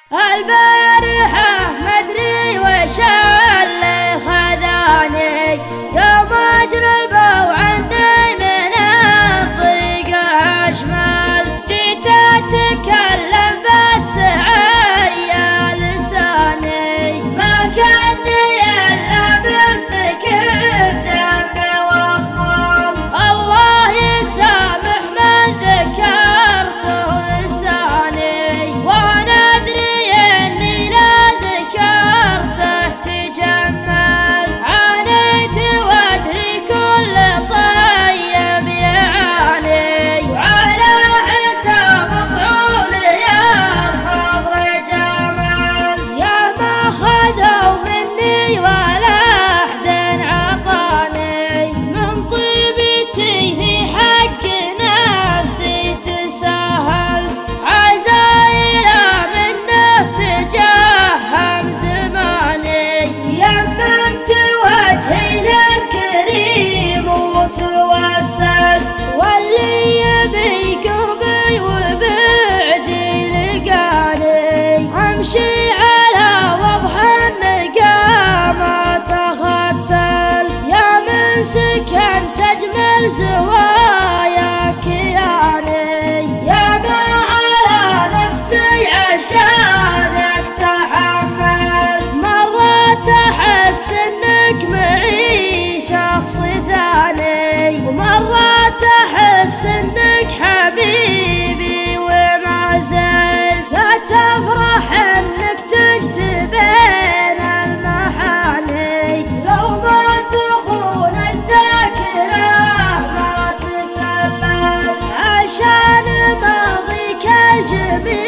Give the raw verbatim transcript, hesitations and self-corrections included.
البارحة مدري وش اللي خذاني يوم اجربوا عني من الضيق اشملت، جيت اتكلم بس عيا لساني ما كاني الا مرتكب ذنب واخملت. الله يسامح من ذكرته لساني وانا ادري اني لا ذكرته تجمل، عانيت وادري كل طيب يعاني وعلى حساب طعوني الخضر جملت. يا ما خذوا مني ولا احد عطاني من طيبتي في حق نفسي تساهل، عزايله منه تجهم زماني يممت وجهي للكريم وتوسل، واللي يبي قربي وبعدي لقاني امشي على وضح النقامة تختلت. يا من سكنت اجمل زواياك يعني يا ما على نفسي عشانك تحملت، مرات احس انك معي شخص ثاني ومرات احس انك حبيبي وما زلت. لا تفرح انك تجتبين المحاني لو ما تخون الذاكرة ما تسلل، عشان ماضيك الجميل